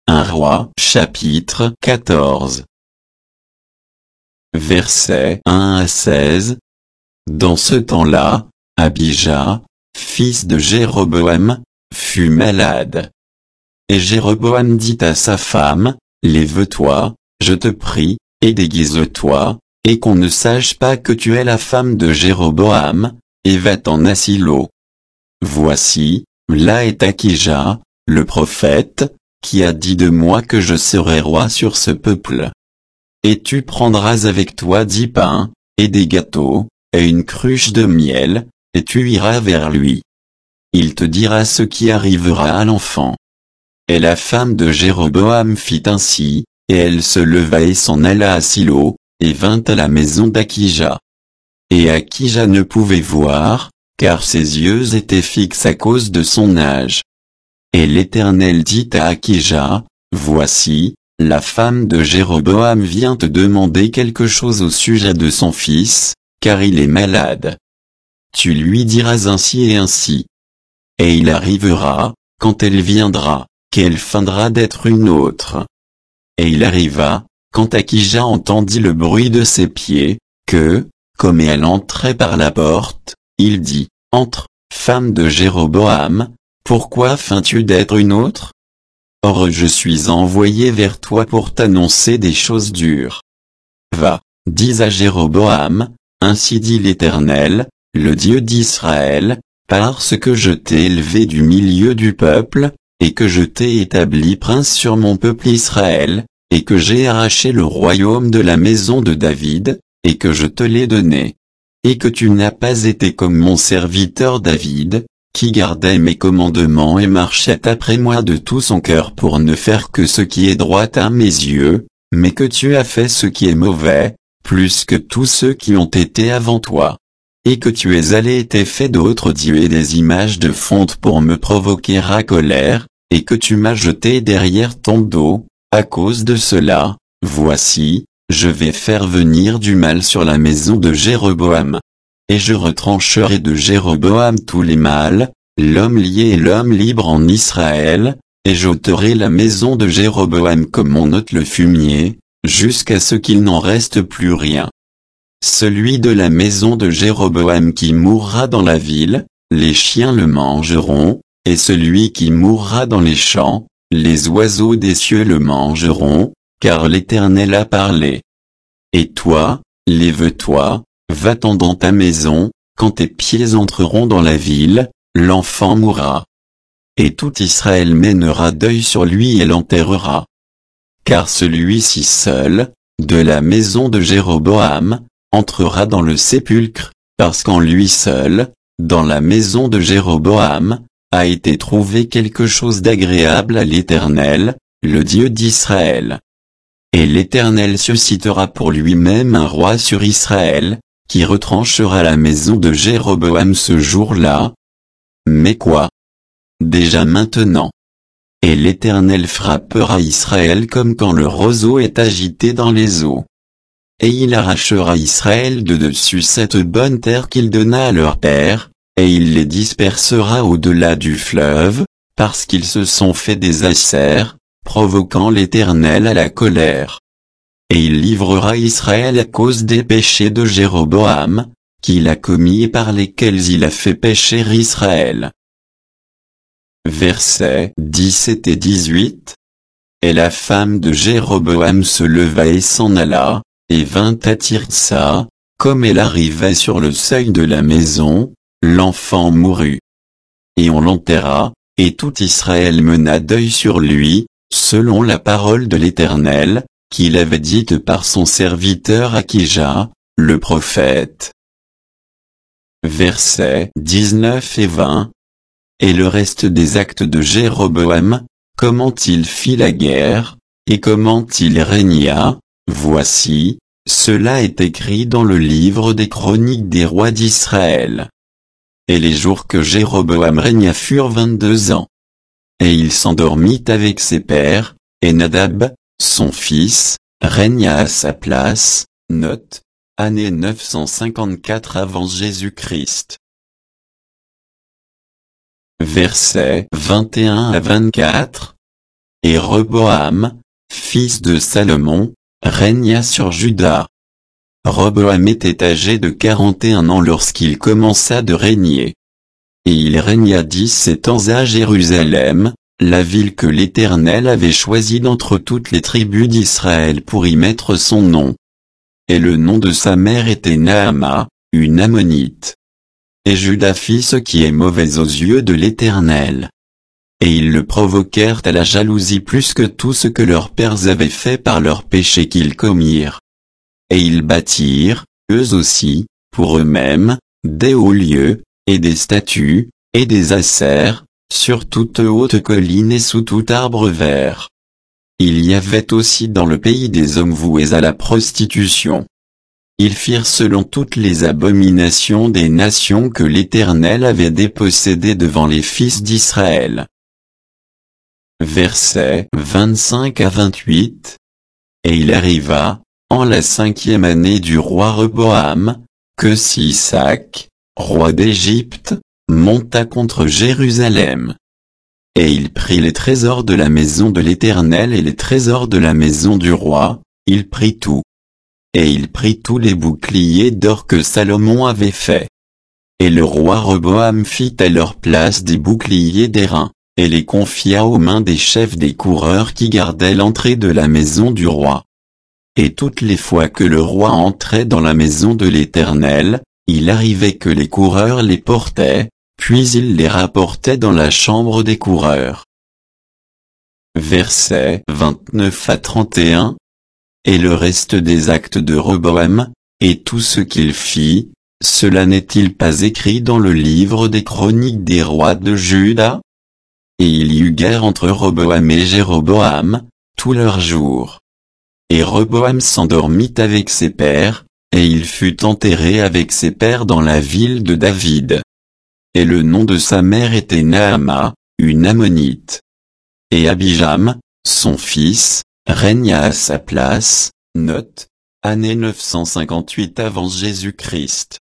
1 Roi chapitre 14. Versets 1 à 16. Dans ce temps-là, Abijah, fils de Jéroboam, fut malade. Et Jéroboam dit à sa femme, lève-toi, je te prie, et déguise-toi, et qu'on ne sache pas que tu es la femme de Jéroboam, et va-t'en à Silo. Voici, là est Akija, le prophète, qui a dit de moi que je serai roi sur ce peuple. Et tu prendras avec toi 10 pains, et des gâteaux, et une cruche de miel, et tu iras vers lui. Il te dira ce qui arrivera à l'enfant. Et la femme de Jéroboam fit ainsi, et elle se leva et s'en alla à Silo, et vint à la maison d'Akija. Et Akija ne pouvait voir, car ses yeux étaient fixes à cause de son âge. Et l'Éternel dit à Akija, voici, la femme de Jéroboam vient te demander quelque chose au sujet de son fils, car il est malade. Tu lui diras ainsi et ainsi. Et il arrivera, quand elle viendra, qu'elle feindra d'être une autre. Et il arriva, quand Akija entendit le bruit de ses pieds, que, comme elle entrait par la porte, il dit, entre, femme de Jéroboam, pourquoi feins-tu d'être une autre? Or je suis envoyé vers toi pour t'annoncer des choses dures. Va, dis à Jéroboam, ainsi dit l'Éternel, le Dieu d'Israël, parce que je t'ai élevé du milieu du peuple, et que je t'ai établi prince sur mon peuple Israël, et que j'ai arraché le royaume de la maison de David, et que je te l'ai donné. Et que tu n'as pas été comme mon serviteur David, qui gardait mes commandements et marchait après moi de tout son cœur pour ne faire que ce qui est droit à mes yeux, mais que tu as fait ce qui est mauvais, plus que tous ceux qui ont été avant toi. Et que tu es allé et t'es fait d'autres dieux et des images de fonte pour me provoquer à colère, et que tu m'as jeté derrière ton dos. À cause de cela, voici, je vais faire venir du mal sur la maison de Jéroboam. Et je retrancherai de Jéroboam tous les mâles, l'homme lié et l'homme libre en Israël, et j'ôterai la maison de Jéroboam comme on ôte le fumier, jusqu'à ce qu'il n'en reste plus rien. Celui de la maison de Jéroboam qui mourra dans la ville, les chiens le mangeront, et celui qui mourra dans les champs, les oiseaux des cieux le mangeront, car l'Éternel a parlé. Et toi, lève-toi, va-t'en dans ta maison, quand tes pieds entreront dans la ville, l'enfant mourra. Et tout Israël mènera deuil sur lui et l'enterrera. Car celui-ci seul, de la maison de Jéroboam, entrera dans le sépulcre, parce qu'en lui seul, dans la maison de Jéroboam, a été trouvé quelque chose d'agréable à l'Éternel, le Dieu d'Israël. Et l'Éternel suscitera pour lui-même un roi sur Israël, qui retranchera la maison de Jéroboam ce jour-là. Mais quoi? Déjà maintenant. Et l'Éternel frappera Israël comme quand le roseau est agité dans les eaux. Et il arrachera Israël de dessus cette bonne terre qu'il donna à leur père, et il les dispersera au-delà du fleuve, parce qu'ils se sont fait des acères, provoquant l'Éternel à la colère. Et il livrera Israël à cause des péchés de Jéroboam, qu'il a commis et par lesquels il a fait pécher Israël. Versets 17 et 18. Et la femme de Jéroboam se leva et s'en alla, et vint à Tirsa, comme elle arrivait sur le seuil de la maison, l'enfant mourut. Et on l'enterra, et tout Israël mena deuil sur lui, selon la parole de l'Éternel, qu'il avait dite par son serviteur Akija, le prophète. Versets 19 et 20. Et le reste des actes de Jéroboam, comment il fit la guerre, et comment il régna, voici, cela est écrit dans le livre des chroniques des rois d'Israël. Et les jours que Jéroboam régna furent 22 ans. Et il s'endormit avec ses pères, et Nadab, son fils, régna à sa place, note, année 954 avant Jésus-Christ. Versets 21 à 24. Et Roboam, fils de Salomon, régna sur Juda. Roboam était âgé de 41 ans lorsqu'il commença de régner. Et il régna 17 ans à Jérusalem, la ville que l'Éternel avait choisie d'entre toutes les tribus d'Israël pour y mettre son nom. Et le nom de sa mère était Naama, une Ammonite. Et Juda fit ce qui est mauvais aux yeux de l'Éternel. Et ils le provoquèrent à la jalousie plus que tout ce que leurs pères avaient fait par leurs péchés qu'ils commirent. Et ils bâtirent, eux aussi, pour eux-mêmes, des hauts lieux, et des statues, et des acères, sur toute haute colline et sous tout arbre vert. Il y avait aussi dans le pays des hommes voués à la prostitution. Ils firent selon toutes les abominations des nations que l'Éternel avait dépossédées devant les fils d'Israël. Versets 25 à 28. Et il arriva, en la 5e année du roi Roboam, que Sisac, roi d'Égypte, monta contre Jérusalem. Et il prit les trésors de la maison de l'Éternel et les trésors de la maison du roi, il prit tout. Et il prit tous les boucliers d'or que Salomon avait faits. Et le roi Roboam fit à leur place des boucliers d'airain, et les confia aux mains des chefs des coureurs qui gardaient l'entrée de la maison du roi. Et toutes les fois que le roi entrait dans la maison de l'Éternel, il arrivait que les coureurs les portaient, puis il les rapportait dans la chambre des coureurs. Versets 29 à 31. Et le reste des actes de Roboam, et tout ce qu'il fit, cela n'est-il pas écrit dans le livre des chroniques des rois de Juda? Et il y eut guerre entre Roboam et Jéroboam, tous leurs jours. Et Roboam s'endormit avec ses pères, et il fut enterré avec ses pères dans la ville de David. Et le nom de sa mère était Naama, une Ammonite. Et Abijam, son fils, régna à sa place, note, année 958 avant Jésus-Christ.